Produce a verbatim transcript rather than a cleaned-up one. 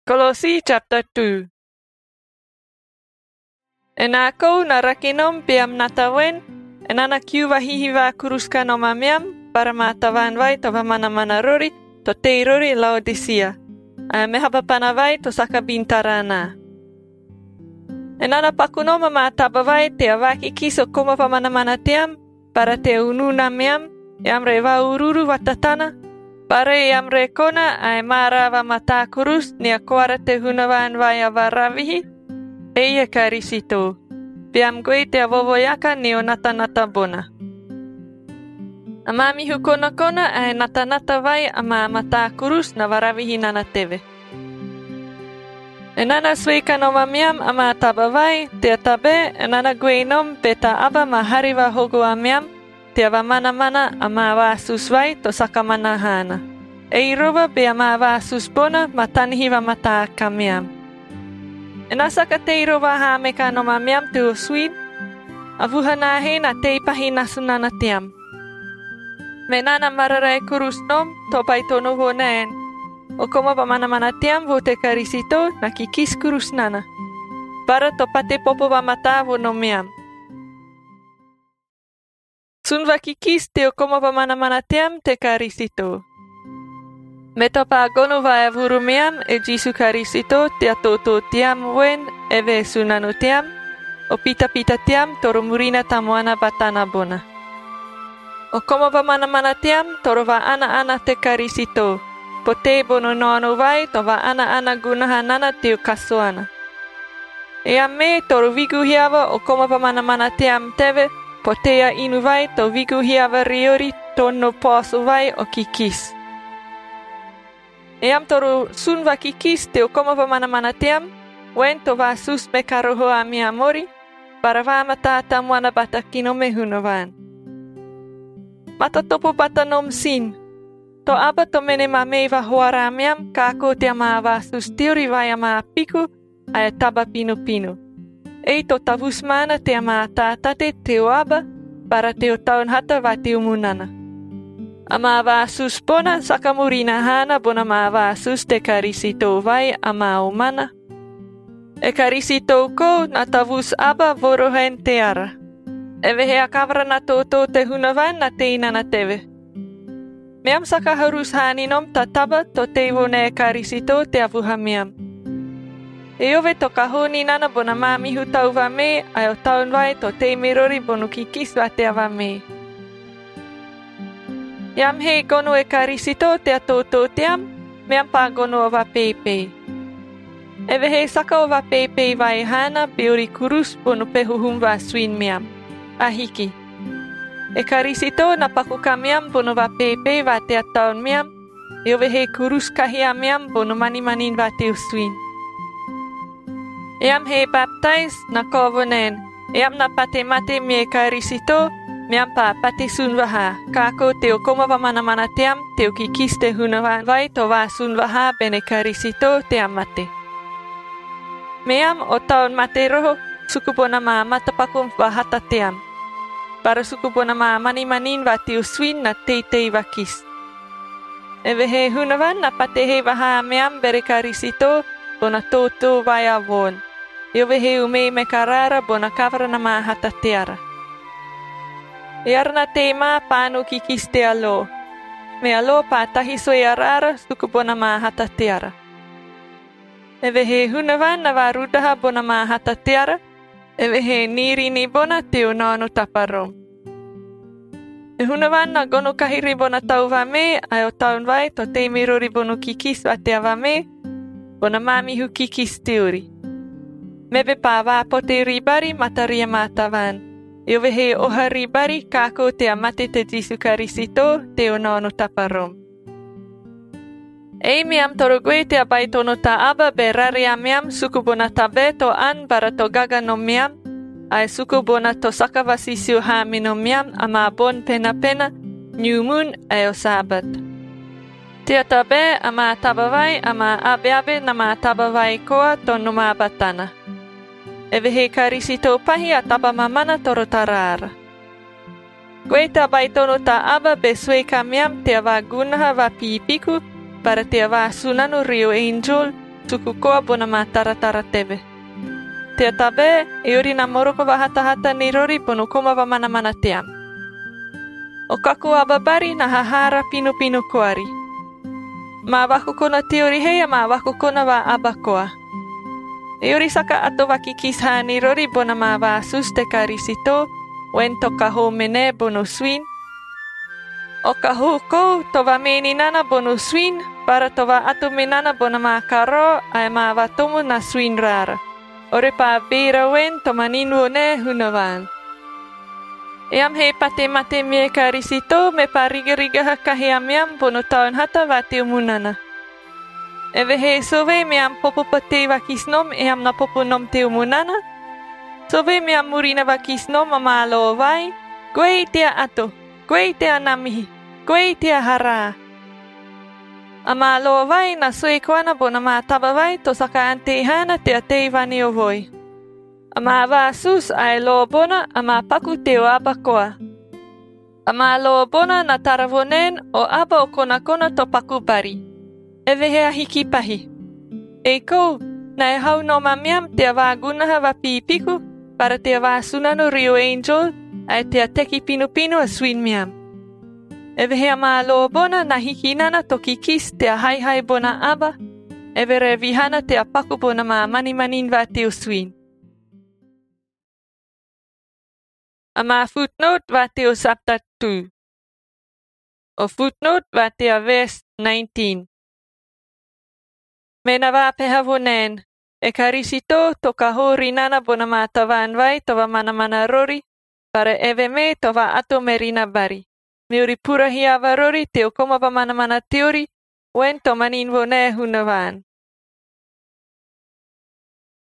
Colossi chapter two. En ako narakinom piam natawen, en anak yu wahihiwa kuruska no mamiam, para matawan vai to mana rori, to te rori Laodicea. A mehaba panavai to saka bintarana. En ana pakuno mama tabavai te awaki kiso koma mana tiam, para te ununa miam, yam reva ururu watatana, para yam rekona ai marava mata kurus ni akuara te hunavan vai avaravihi, eia karisito. Piam goe te avovoyaka ni o nata nata bona. Ama mihu kona kona ai nata nata vai ama mata kurus na varavihi nana teve. E nana sweka no mamiam ama taba vai, te atabe, e nana goe nom peta aba ma hariwa hogo amiam, te ava mana mana ama vasus vai to sakamana hana. E irova be ama vasus bona matanihiwa mata kamiam. E nasa ka te irova haameka no mamiam te o Swede, avuhana he na te ipahi nasunana tiam. Me nana mararai kurus nom, to pai tono ho naen. O koma pa mana mana tiam vo te karisito na kikis kurus nana. Para to pate popo wa mata vo no miam. Sunva kikis te o koma pa mana mana tiam te karisito. Me topa gono vai avuru miam e Jisu karisito te atoto tiam wen eve sunanu tiam. O pita pita tiam toro murina tamuana batana bona. O koma pa mana mana tiam toro va ana ana te karisito. Po te bono noano vai to va ana ana gunaha nana te o kasuana. E a me toro vigu hiava o koma pa mana mana tiam teve, po te a inu vai to vigu hiava riori tono poso vai o kikis. E am toro sunva kikis te o koma pa mana mana tiam, wen to va sus me karoho a mi amori, para va mata tamuana bata kino me hunovan. Mata topo bata nom sin. To aba to mene ma meiva hoara miam, kako te ama vasus teori vai ama piku, ai taba pino pino. Ei to tavus mana te ama tātate te o aba, para te o taun hata va te umunana. Ama vasus bona sakamurina hana bona ma vasus te karisito vai ama umana. E karisito ko na tavus aba vorohen te ara. Ewe hea kavra na toto te hunavan na te inana teve. Meam saka harus haninom tataba to te wone karisito te avuha meam. E ove to kahoni nana bona mamihu tau va me, ai o taun vai to te mirori bonu kikis va te ava me. Iam hei gono e karisito te atoto team, meam pa gono o va pepe. Ewe hei saka o va pepe vai hana beori kurus bonu pehuhum va swin meam. Ahiki. E karisito na pakuka miam bono va pepe va te ataun miam, e ove he kurus kahia miam bono mani manin va te uswin. Eam he baptize na kovonen, eam na pate mate mi e karisito, miam pa pate sunvaha, kako te o koma va mana mana team, te o kikis te hunavan vai to va sunvaha bene karisito te amate. Meam o taun mate roho, sukupona ma matapakum va hata team. Para sukupona ma mani manin va te uswin na te te vakis. Ewe he hunavan na pate he vaha meam bere karisito bona toto vai avon. Ewe he ume me karara bona kavra na ma hata teara. E arna te ma pano kikis te alo. Me alo pa tahiso e arara sukupona ma hata teara. Ewe he hunavan na va rudaha bona ma hata teara. Ewe he niri ni bona te o noano taparom. E hunavan na gono kahiri bona tau va me, ai o taun vai to te mirori bono kikis va te ava me, bona mamihu kikis teori. Mebe pa va po te ribari mataria matavan. E ove he oha ribari kako te amate te Jisu karisito te o noano taparom. Ei miam toro goe te abai tono ta aba be raria miam suku bona tabe to an bara to gaga no miam, ai suku bona to sakavasisiu hami no miam ama bon pena pena, new moon ai o sabat. Te atabe ama tabavai ama abe abe na ma tabavai koa to numa batana. Ewe he karisito pahi a taba mamana toro tarara. Goe te abai tono ta aba be sweka miam te ava gunaha va pipiku, para te ava sunanu rio angel, suku koa bona mā taratara teve. Te atabe, e ori nā moroko wahatahata ni rori pono koma wa mana mana te am. O kaku ababari na hahara pinu pinu koari. Mā wako kona te ori heia mā wako kona wa abakoa. E ori saka ato waki kisha ni rori bona mā wa asus te karisito, wen to kaho mene bono swin. O kaho kou to wa meni nana bono swin, para to wa ato menana bona mā karo ai mā wa tomu na swin rara. Ore pā vera wen to maninu o ne hunawan. E am he pate mate mie karisito me pā riga riga hakahi amiam bono taon hata wa te umunana. Ewe he sove me am popo pate wa kisnom e am na popo nom te umunana. Sove me am murina wa kisnom a mā loa vai. Koe i tea ato, koe i tea namihi, koe i tea hara. A mā loa vai na sue koana bona mā taba vai to saka ante i hana te atei wani o voi. A mā wā sus ai loa bona a mā paku te o aba koa. A mā loa bona na taravonen o aba o kona kona to paku bari. Ewe hea hiki pahi. E kou, na e hau no mamiam te a wā gunaha wa pipiku para te a wā sunano Rio Angel ai te a teki pinu pinu a swin miam. Ewe hea mā loa bona na hiki nana toki kis te a hai hai bona aba, ewe re vihana te a paku bona mā mani manin wa te o swin. A mā footnote wa te o chapter two. O footnote wa te a verse nineteen. Mena wā peha wonen, e karisito to ka hori nana bona mā tawaan vai to wa mana mana rori, para ewe me to wa ato merina bari. Me uri purahi awa rori te o koma wa mana mana teori, wen to manin wo ne hunawaan.